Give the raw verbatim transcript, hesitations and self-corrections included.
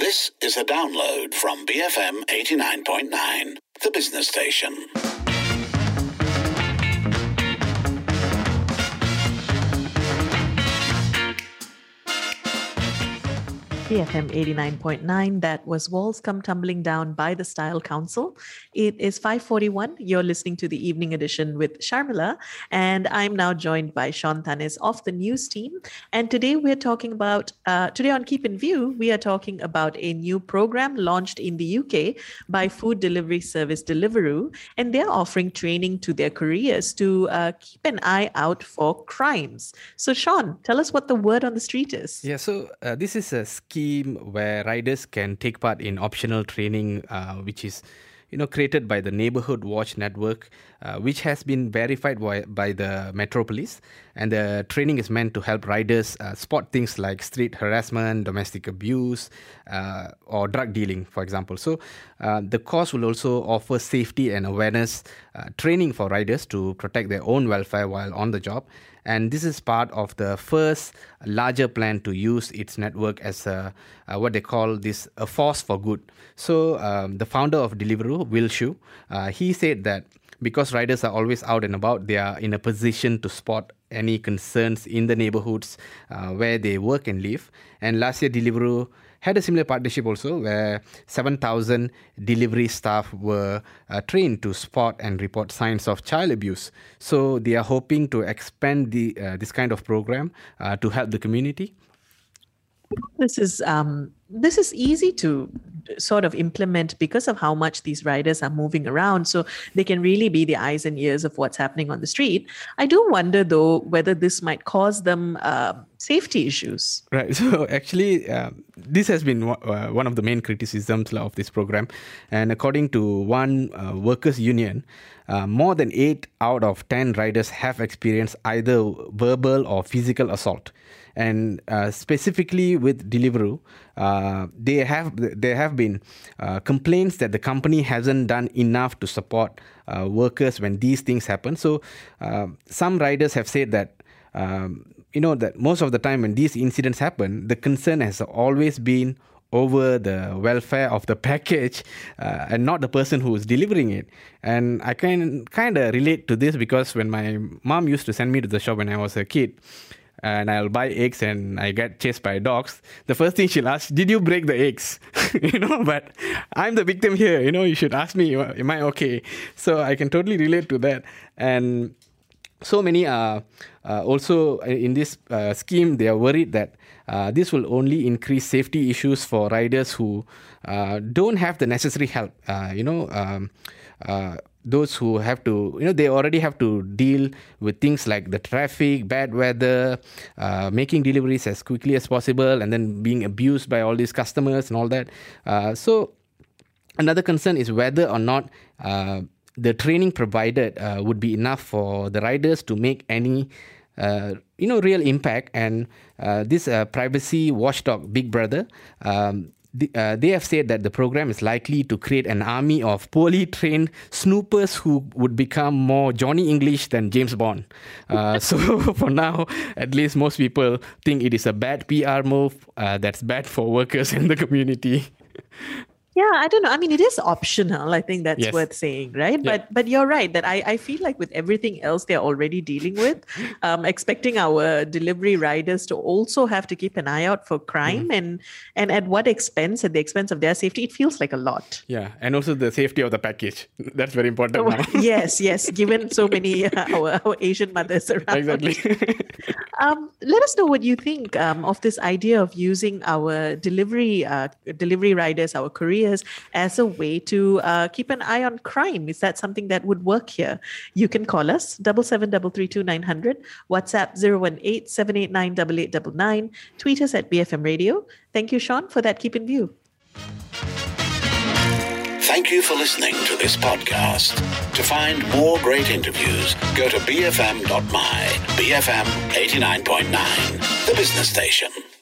This is a download from B F M eighty-nine point nine, the business station. B F M eighty-nine point nine, that was Walls Come Tumbling Down by the Style Council. It is five forty-one. You're listening to the evening edition with Sharmila, and I'm now joined by Sean Thanis of the news team. And today we're talking about, uh, today on Keep in View, we are talking about a new program launched in the U K by food delivery service Deliveroo, and they're offering training to their couriers to uh, keep an eye out for crimes. So Sean, tell us what the word on the street is. Yeah, so uh, this is a scheme where riders can take part in optional training, uh, which is, you know, created by the Neighbourhood Watch Network, uh, which has been verified by, by the Metropolis. And the training is meant to help riders uh, spot things like street harassment, domestic abuse, uh, or drug dealing, for example. So uh, the course will also offer safety and awareness uh, training for riders to protect their own welfare while on the job. And this is part of the first larger plan to use its network as a, uh, what they call this a force for good. So um, the founder of Deliveroo, Will Shu, uh, he said that because riders are always out and about, they are in a position to spot any concerns in the neighborhoods uh, where they work and live. And last year, Deliveroo had a similar partnership also where seven thousand delivery staff were uh, trained to spot and report signs of child abuse. So they are hoping to expand the uh, this kind of program uh, to help the community. This is um, this is easy to sort of implement because of how much these riders are moving around. So they can really be the eyes and ears of what's happening on the street. I do wonder, though, whether this might cause them uh, safety issues. Right. So actually, uh, this has been uh, one of the main criticisms of this program. And according to one uh, workers' union, uh, more than eight out of ten riders have experienced either verbal or physical assault. And uh, specifically with Deliveroo, uh, they have there have been uh, complaints that the company hasn't done enough to support uh, workers when these things happen. So uh, some riders have said that um, you know that most of the time when these incidents happen, the concern has always been over the welfare of the package uh, and not the person who is delivering it. And I can kind of relate to this because when my mom used to send me to the shop when I was a kid, and I'll buy eggs and I get chased by dogs, the first thing she'll ask, did you break the eggs? you know, but I'm the victim here. You know, you should ask me, am I okay? So I can totally relate to that. And so many are uh, also in this uh, scheme, they are worried that uh, this will only increase safety issues for riders who uh, don't have the necessary help. Uh, you know, um, uh, those who have to, you know, they already have to deal with things like the traffic, bad weather, uh, making deliveries as quickly as possible, and then being abused by all these customers and all that. Uh, so another concern is whether or not uh, the training provided uh, would be enough for the riders to make any Uh, you know, real impact. And uh, this uh, privacy watchdog, Big Brother, um, the, uh, they have said that the program is likely to create an army of poorly trained snoopers who would become more Johnny English than James Bond. Uh, so for now, at least most people think it is a bad P R move uh, that's bad for workers in the community. Yeah, I don't know. I mean, it is optional. I think that's Yes. worth saying, right? Yeah. But but you're right that I, I feel like with everything else they're already dealing with, um, expecting our delivery riders to also have to keep an eye out for crime mm. and and at what expense, at the expense of their safety, it feels like a lot. Yeah, and also the safety of the package. That's very important Oh, now. yes, yes. Given so many uh, our, our Asian mothers around. Exactly. um, let us know what you think um, of this idea of using our delivery uh, delivery riders, our couriers, as a way to uh, keep an eye on crime. Is that something that would work here? You can call us, double seven double three two nine hundred, WhatsApp zero one eight seven eight nine eight eight nine nine, tweet us at B F M Radio. Thank you, Sean, for that Keep in View. Thank you for listening to this podcast. To find more great interviews, go to b f m dot my, B F M eighty-nine point nine, the business station.